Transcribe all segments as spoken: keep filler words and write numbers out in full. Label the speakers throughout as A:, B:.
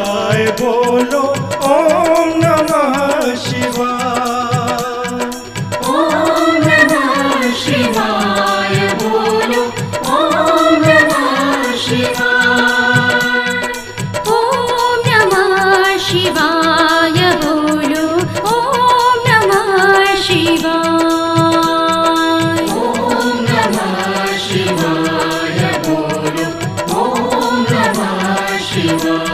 A: शिवाय बोलो ओम नमः शिवाय।
B: ओम नमः शिवाय बोलो ओम नमः शिवाय। ओम नमः शिवाय बोलो ओम नमः शिवाय। ओम नमः शिवाय बोलो ओम नमः शिवाय।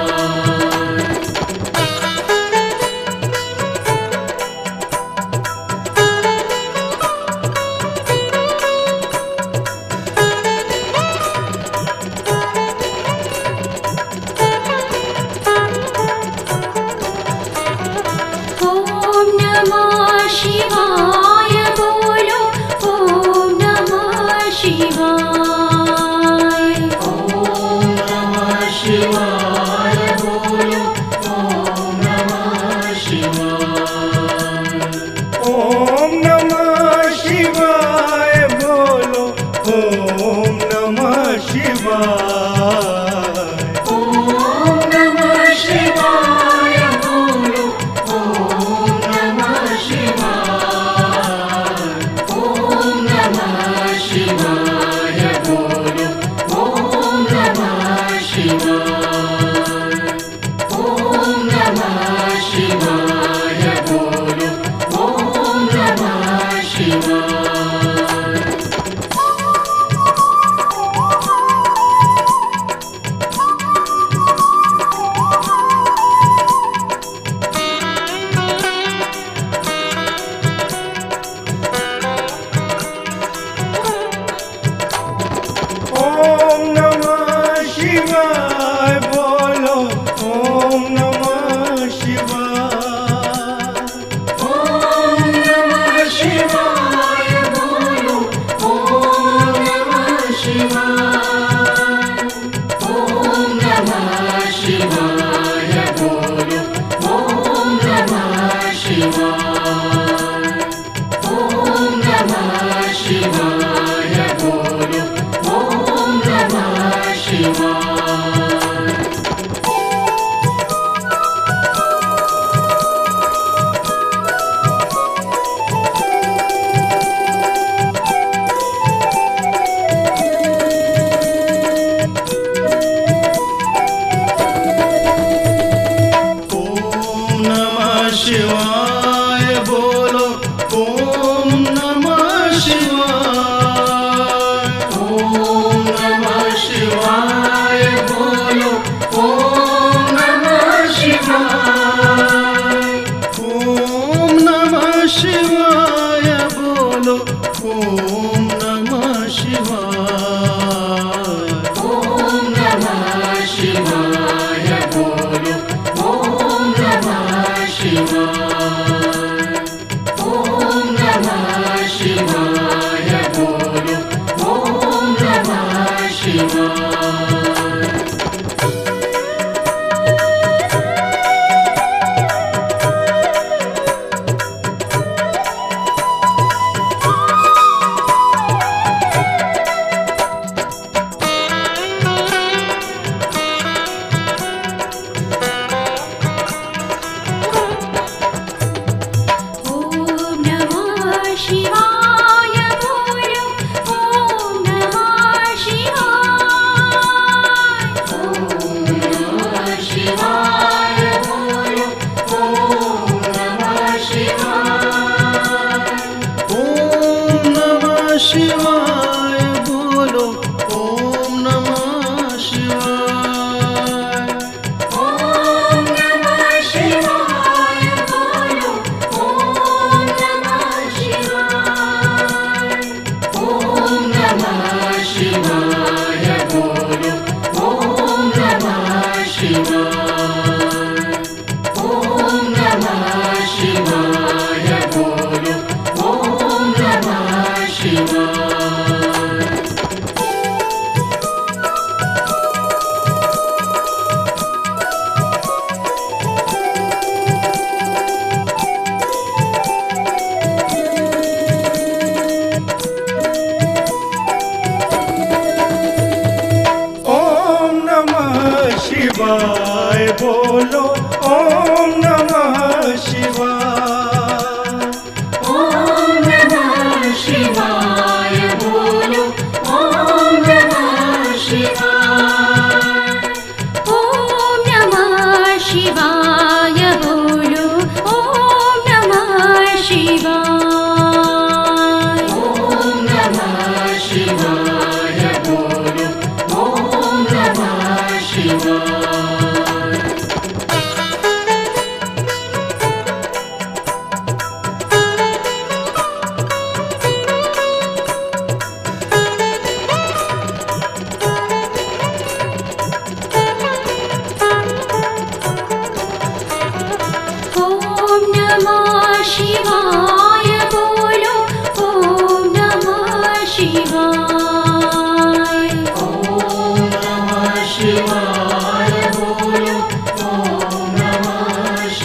B: ओम नमः शिवाय बोलो ओम नमः शिवाय। ओम नमः शिवाय बोलो ओम नमः शिवाय।
A: ओम नमः शिवाय बोलो ओम नमः शिवाय।
B: ओम नमः शिवाय बोलो ओम नमः शिवाय। ओम नमः शिवाय बोलो ओम नमः शिवाय। ओम नमः शिवाय बोलो ओम नमः शिवाय।
A: ओम नमः शिवाय बोलो ओम नमः शिवाय।
B: ओम नमः शिवाय बोलो ओम नमः शिवाय। ओम नमः शिवाय बोलो ओम नमः शिवाय। ओम नमः शिवाय बोलो ओम नमः शिवाय।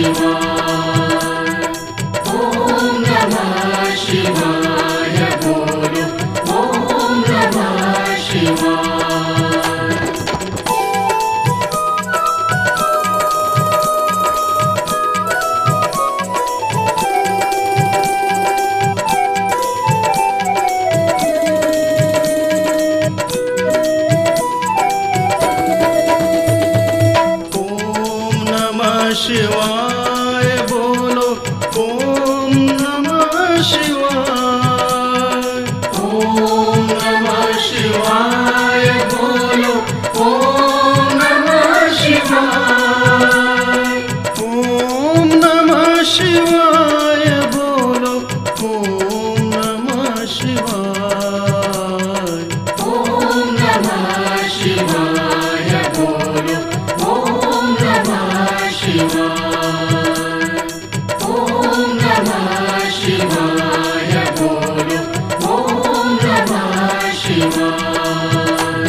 B: शिवाय ओम नमः शिवाय बोलो ओम नमः शिवाय
A: शिवाय बोलो ओम नमः शिवाय
B: ओम नमः शिवाय बोलो ओम नमः शिवाय
A: ओम नमः शिवाय बोलो ओम नमः शिवाय
B: ओम नमः शिवाय बोलो ओम नमः शिवाय ओम नमः शिवाय बोलो ओम नमः शिवाय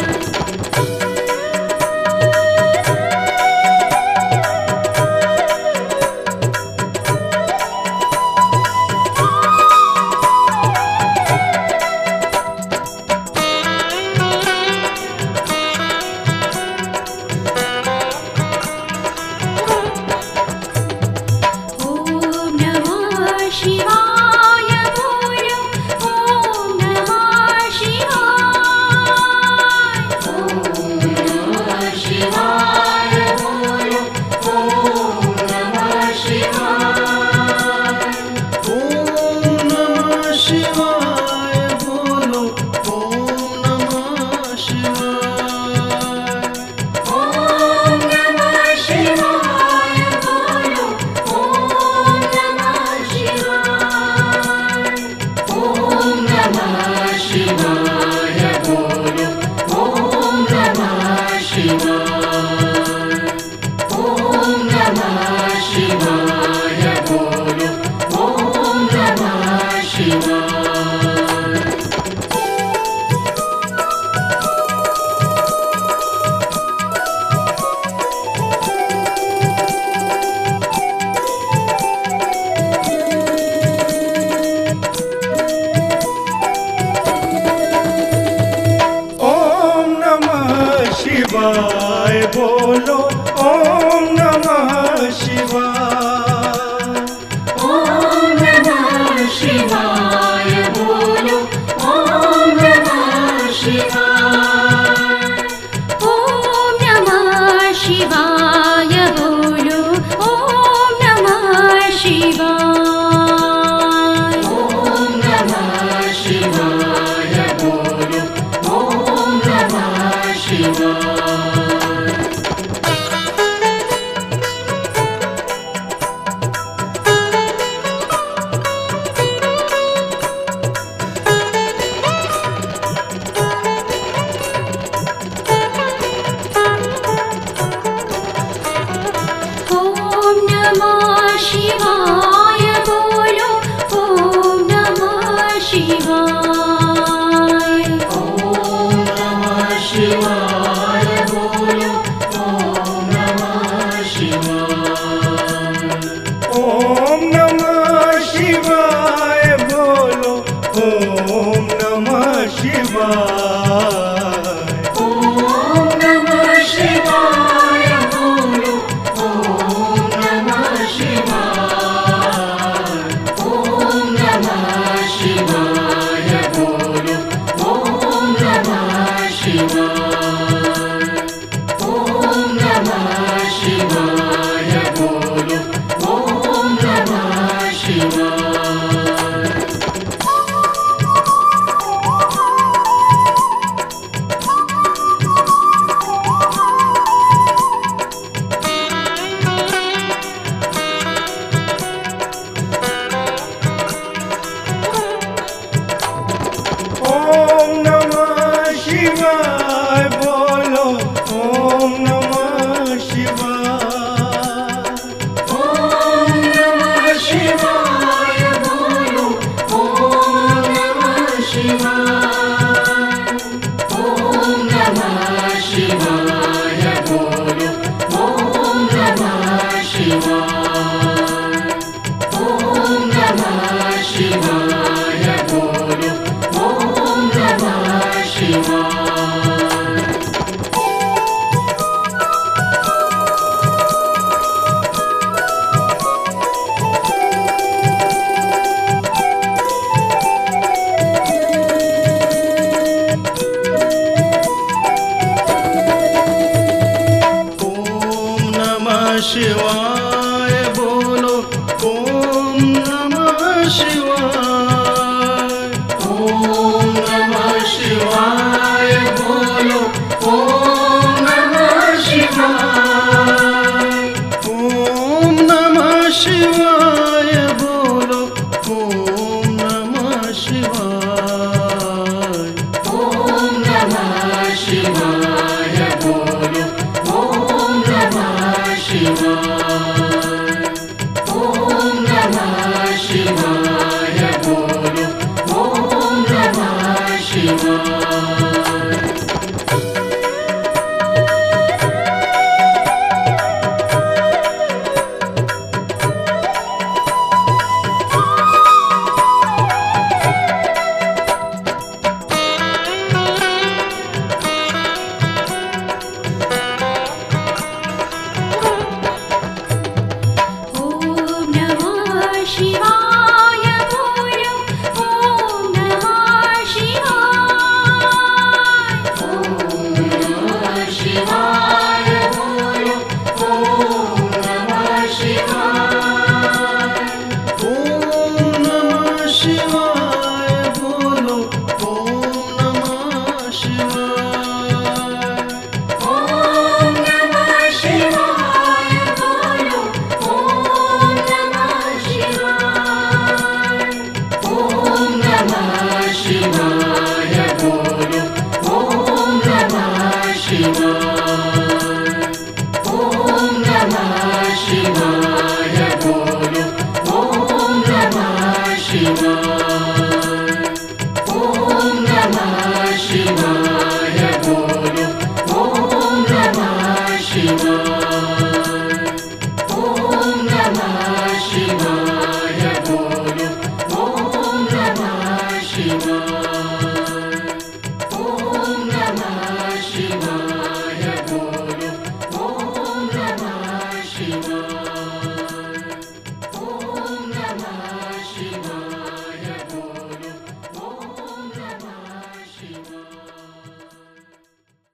A: शिवाय बोलो ओम नमः शिवाय
B: ओम नमः शिवाय बोलो ओम नमः शिवाय
C: ओम नमः शिवाय बोलो ओम नमः शिवाय
B: ओम नमः शिवाय बोलो ओम नमः शिवाय
C: ओम नमः शिवाय बोलो ओम नमः शिवाय
B: ओम नमः शिवाय बोलो ओम नमः शिवाय
A: ओम नमः शिवाय बोलो ओम नमः शिवाय
B: ओम नमः शिवाय बोलो ओम नमः शिवाय ओम नमः शिवाय बोलो ओम नमः शिवाय ओम नमः शिवाय बोलो ओम नमः शिवाय
A: ओम नमः शिवाय बोलो ओम नमः शिवाय
B: ओम नमः शिवाय बोलो ओम नमः शिवाय ओम नमः शिवाय बोलो ओम नमः शिवाय
A: ओम नमः शिवाय।
B: ओम नमः शिवाय बोलो ओम नमः शिवाय।
A: ओम नमः शिवाय बोलो ओम नमः शिवाय।
B: ओम नमः शिवाय बोलो ओम नमः शिवाय। ओम नमः शिवाय बोलो ओम नमः शिवाय।
C: ओम नमः शिवाय बोलो ओम नमः शिवाय।
B: ओम नमः शिवाय बोलो ओम नमः शिवाय।
A: ओम नमः शिवाय बोलो ओम नमः शिवाय।
B: ओम नमः शिवाय बोलो ओम नमः शिवाय। ओम नमः शिवाय बोलो ओम नमः शिवाय। ओम नमः शिवाय बोलो ओम नमः शिवाय। ओम नमः शिवाय बोलो ओम नमः शिवाय। ओम नमः शिवाय बोलो ओम नमः शिवाय।